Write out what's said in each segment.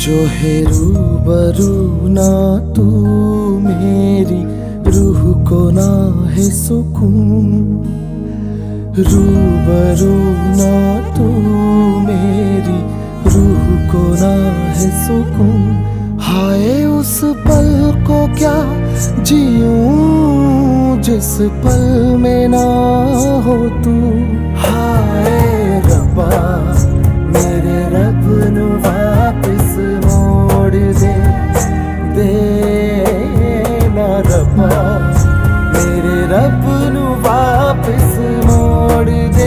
जो है रूबरू ना तू मेरी रूह को ना है सुकून, रूबरू ना तू मेरी रूह को ना है सुकून। हाय उस पल को क्या जीऊं जिस पल में ना हो तू। हाय रब्बा मेरे रब नु वापस मोड़ दे, दे ना रब्बा मेरे रब नु वापस मोड़ दे।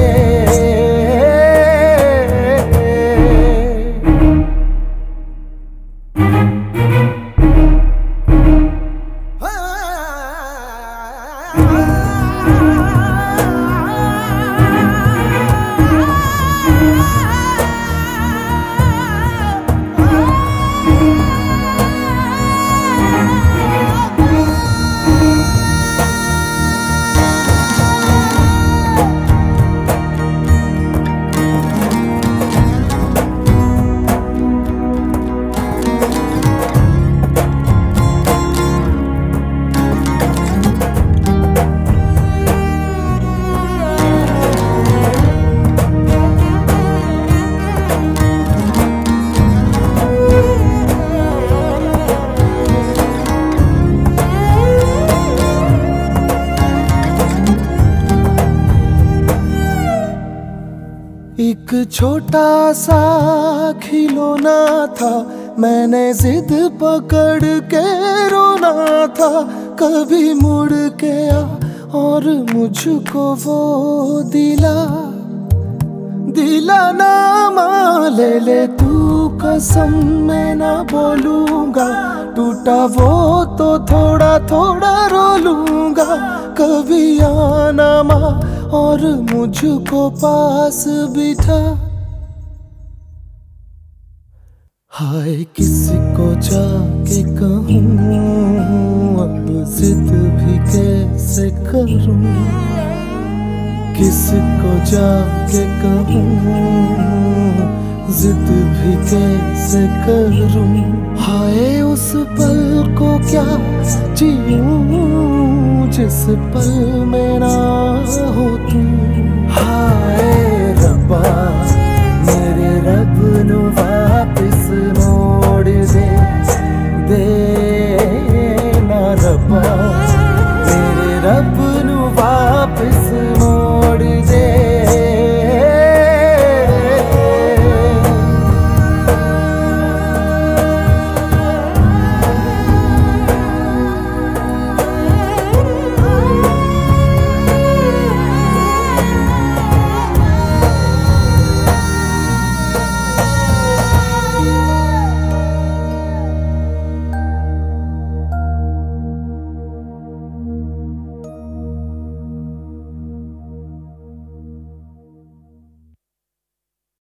एक छोटा सा खिलौना था, मैंने जिद पकड़ के रोना था। कभी मुड़ के आ और मुझको वो दिला नामा ले ले तू कसम मैं ना बोलूंगा। टूटा वो तो थोड़ा थोड़ा रो लूंगा। कभी आना माँ और मुझको पास बिठा। हाय किसको जाके कहूँ अब जिद भी कैसे करूँ, किसको जाके कहूँ जिद भी कैसे करूँ। हाय उस पल को क्या जीऊं जिस पल में ना हो तू। हाय रब्बा मेरे रब नु